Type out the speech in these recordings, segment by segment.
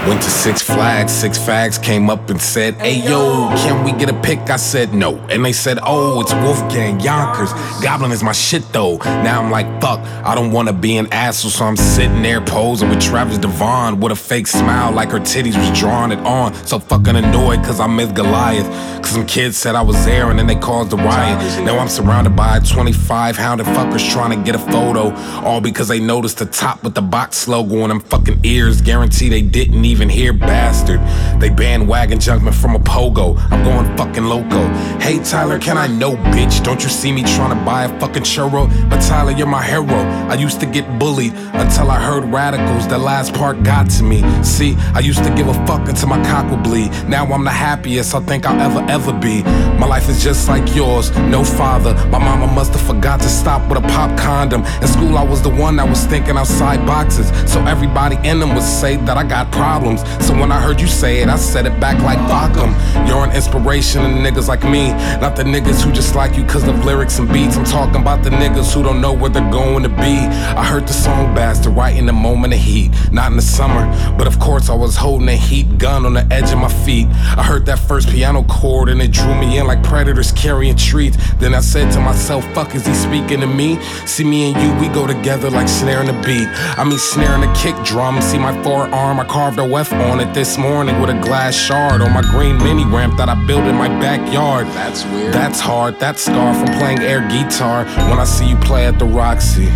Went to Six Flags, Six Fags came up and said, "Hey yo, can we get a pic?" I said no, and they said, "Oh, it's Wolfgang Yonkers. Goblin is my shit though." Now I'm like, fuck, I don't wanna be an asshole, so I'm sitting there posing with Travis Devon with a fake smile like her titties was drawing it on. So fucking annoyed cause I missed Goliath, cause some kids said I was there and then they caused a riot. Now I'm surrounded by 25 hounded fuckers trying to get a photo, all because they noticed the top with the box logo on them fucking ears. Guarantee they didn't even hear bastard. They bandwagon jumping from a pogo. I'm going fucking loco. Hey Tyler, can I know, bitch? Don't you see me trying to buy a fucking churro? But Tyler, you're my hero. I used to get bullied until I heard radicals. The last part got to me. See, I used to give a fuck until my cock would bleed. Now I'm the happiest I think I'll ever be. My life is just like yours, no father. My mama must have forgot to stop with a pop condom. In school I was the one that was thinking outside boxes, so everybody in them would say that I got problems. So when I heard you say it, I said it back like fuck 'em. You're an inspiration to niggas like me, not the niggas who just like you cause of lyrics and beats. I'm talking about the niggas who don't know where they're going to be. I heard the song Bastard right in the moment of heat, not in the summer, but of course I was holding a heat gun on the edge of my feet. I heard that first piano chord and it drew me in like predators carrying treats. Then I said to myself, fuck, is he speaking to me? See, me and you, we go together like snare and a beat. I mean snare and a kick drum. See my forearm, I carved a F on it this morning with a glass shard on my green mini ramp that I built in my backyard. That's weird. That's hard, that scar from playing air guitar when I see you play at the Roxy.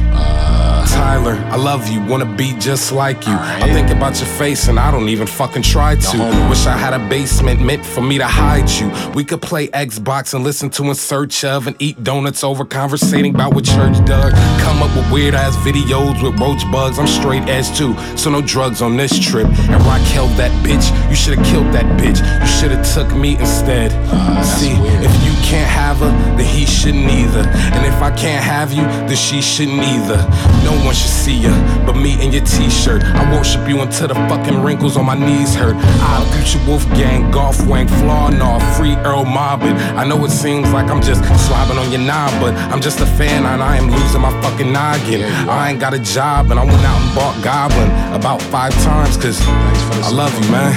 Tyler, I love you, wanna be just like you. Right. I think about your face and I don't even fucking try to. Wish I had a basement meant for me to hide you. We could play Xbox and listen to In Search Of and eat donuts over conversating about what church does. Come up with weird ass videos with roach bugs. I'm straight edge too, so no drugs on this trip. And Raquel, that bitch, you should've killed that bitch. You should've took me instead. See, weird. if you can't have her, then he shouldn't either. And if I can't have you, then she shouldn't either. No one should see ya but me in your t-shirt. I worship you until the fucking wrinkles on my knees hurt. I'll Future Wolfgang, golf wank, flaw gnaw, free Earl mobbing. I know it seems like I'm just slobbing on your knob, but I'm just a fan and I am losing my fucking noggin. I ain't got a job and I went out and bought Goblin about 5 times cause I love you, man.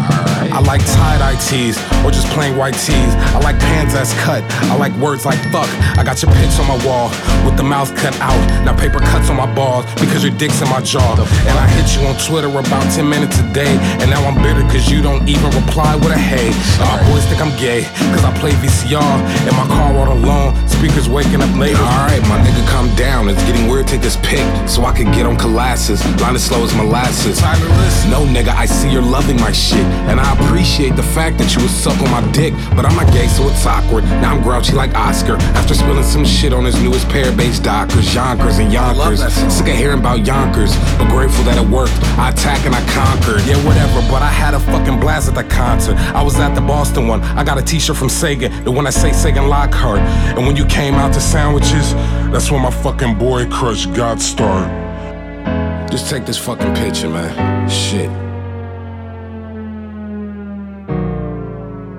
I like tie-dye tees, or just plain white tees. I like pants that's cut, I like words like fuck. I got your pics on my wall, with the mouth cut out. Now paper cuts on my balls, because your dick's in my jaw. And I hit you on Twitter about 10 minutes a day. And now I'm bitter cause you don't even reply with a hey. My boys think I'm gay, cause I play VCR in my car all alone, speakers waking up later. Alright, my nigga, calm down, it's getting weird, take this pic so I can get on Colossus, line as slow as molasses. No nigga, I see you're loving my shit, and I appreciate the fact that you would suck on my dick, but I'm not gay so it's awkward. Now I'm grouchy like Oscar after spilling some shit on his newest pair of bass Dockers, Yonkers and Yonkers. Sick of hearing about Yonkers, but grateful that it worked. I attacked and I conquered. Yeah, whatever, but I had a fucking blast at the concert. I was at the Boston one. I got a t-shirt from Sega, the one that say Sega Lockhart. And when you came out to sandwiches, that's when my fucking boy crush got started. Just take this fucking picture, man. Shit.